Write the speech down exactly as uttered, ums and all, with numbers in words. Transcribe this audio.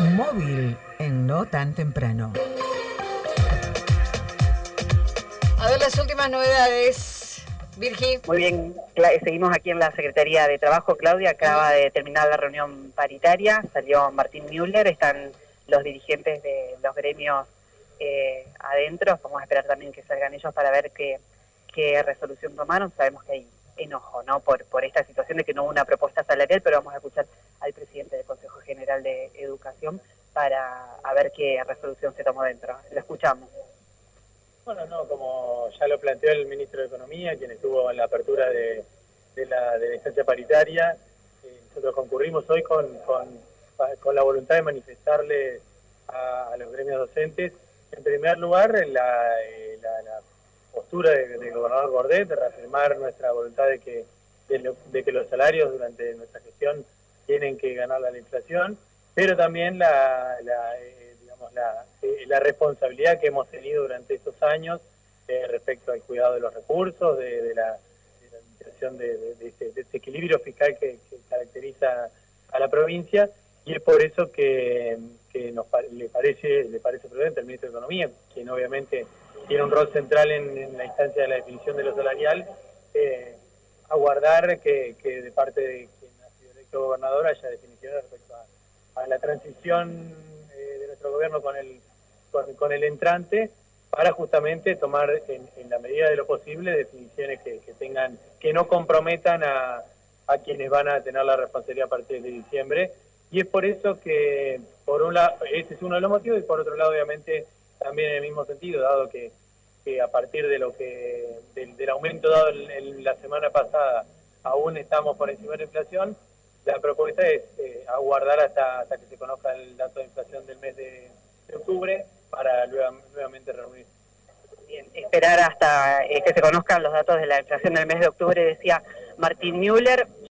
Móvil en No Tan Temprano. A ver las últimas novedades, Virgi. Muy bien, seguimos aquí en la Secretaría de Trabajo. Claudia, acaba de terminar la reunión paritaria, salió Martín Müller, están los dirigentes de los gremios eh, adentro. Vamos a esperar también que salgan ellos para ver qué, qué resolución tomaron. Sabemos que hay enojo, ¿no?, por, por esta situación de que no hubo una propuesta salarial, pero vamos a escuchar al presidente del Consejo General de Educación para a ver qué resolución se tomó dentro. Lo escuchamos. Bueno, no, como ya lo planteó el ministro de Economía, quien estuvo en la apertura de, de, la, de la instancia paritaria, eh, nosotros concurrimos hoy con, con, con la voluntad de manifestarle a, a los gremios docentes, en primer lugar, la, eh, la, la postura del de gobernador Bordet, de reafirmar nuestra voluntad de que, de, lo, de que los salarios durante nuestra gestión tienen que ganar la inflación, pero también la... la eh, La, eh, la responsabilidad que hemos tenido durante estos años eh, respecto al cuidado de los recursos, de, de, la, de la administración de, de, de, este, de este equilibrio fiscal que, que caracteriza a la provincia, y es por eso que, que nos le parece le parece prudente al ministro de Economía, quien obviamente tiene un rol central en, en la instancia de la definición de lo salarial, eh, aguardar que, que de parte de quien ha sido electo gobernador haya definiciones respecto a, a la transición de nuestro gobierno con el con, con el entrante, para justamente tomar en, en la medida de lo posible definiciones que, que tengan que no comprometan a, a quienes van a tener la responsabilidad a partir de diciembre. Y es por eso que, por un lado, ese es uno de los motivos, y por otro lado, obviamente, también en el mismo sentido, dado que, que a partir de lo que del, del aumento dado en, en la semana pasada aún estamos por encima de la inflación. La propuesta es eh, aguardar hasta, hasta que se conozca el dato de inflación del mes de, de octubre para luego, nuevamente reunir. Bien, esperar hasta eh, que se conozcan los datos de la inflación del mes de octubre, decía Martín Müller.